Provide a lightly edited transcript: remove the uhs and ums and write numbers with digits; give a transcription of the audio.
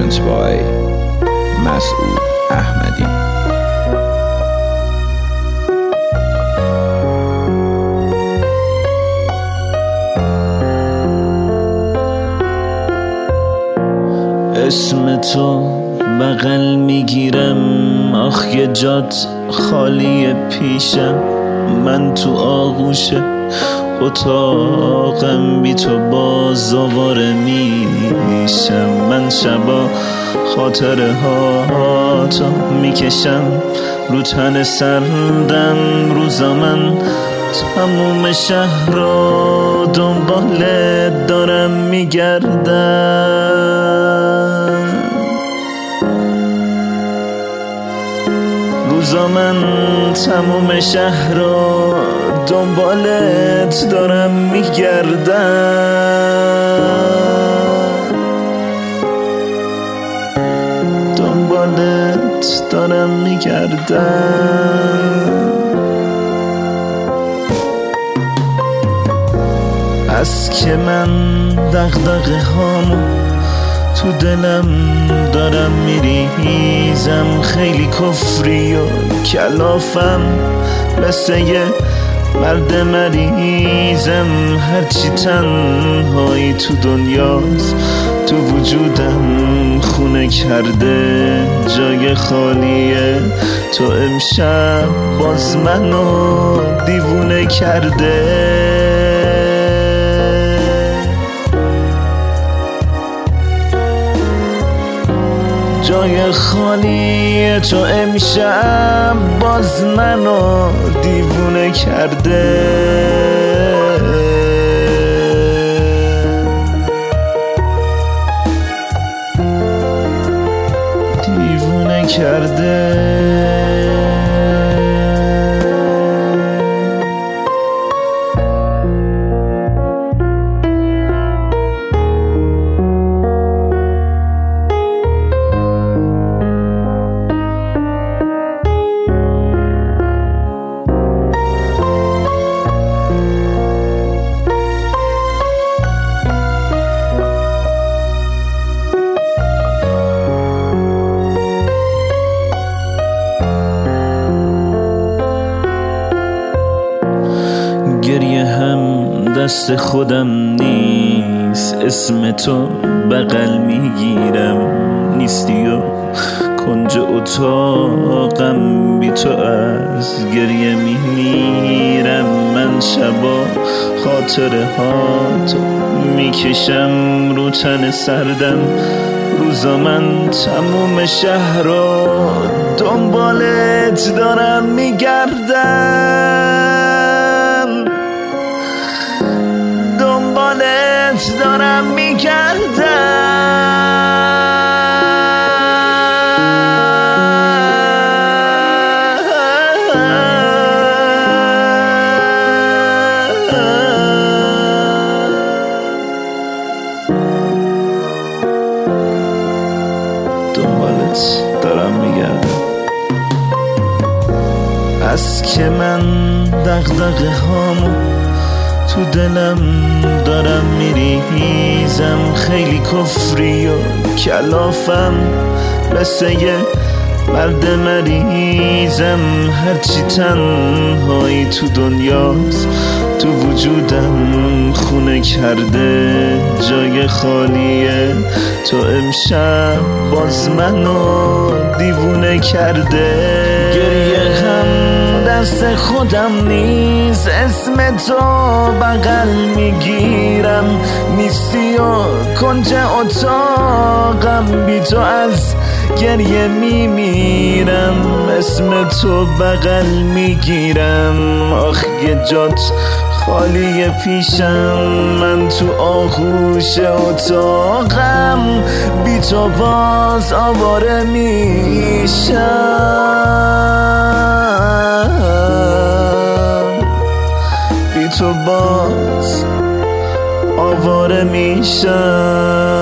arranged by مسعود احمدی. اسم تو بغل میگیرم، آخ یه جات خالی پیشم، من تو آغوش اتاقم بی تو باز آواره میشم. من شبا خاطره ها تو میکشم رو تن سردم، روزا من تموم شهر رو دنبالت دارم میگردم. روزا من تموم شهر رو دنبالت دارم میگردم، دنبالت دارم میگردم. از که من دغدغه هامو تو دلم دارم میریزم، خیلی کفری و کلافم، مثل یه مرد مریضم. هرچی تنهایی تو دنیاست تو وجودم خونه کرده، جای خالیه تو امشب باز منو دیوونه کرده. جای خالی تو امشب باز منو دیوونه کرده، دیوونه کرده. گریه هم دست خودم نیست، اسم تو بغل میگیرم، نیستی و کنج اتاقم بی تو از گریه میمیرم. من شبا خاطره ها تو میکشم رو تن سردم، روزا من تموم شهر رو دنبالت دارم میگردم، دنبالت دارم میگردم. دنبالت دارم میگردم. از که من دغدغه هامو تو دلم دارم میریزم، خیلی کفری و کلافم، مثل یه مرد مریضم. هرچی تنهایی تو دنیاست تو وجودم خونه کرده، جای خالیه تو امشب باز منو دیوونه کرده. گریه هم دست خودم نیست، اسم تو بغل میگیرم، نیستی و کنج اتاقم بی تو از گریه میمیرم. اسم تو بغل میگیرم، آخ یه جات خالی پیشم، من تو آغوش اتاقم بی تو باز آواره میشم، بی تو باز آواره میشم.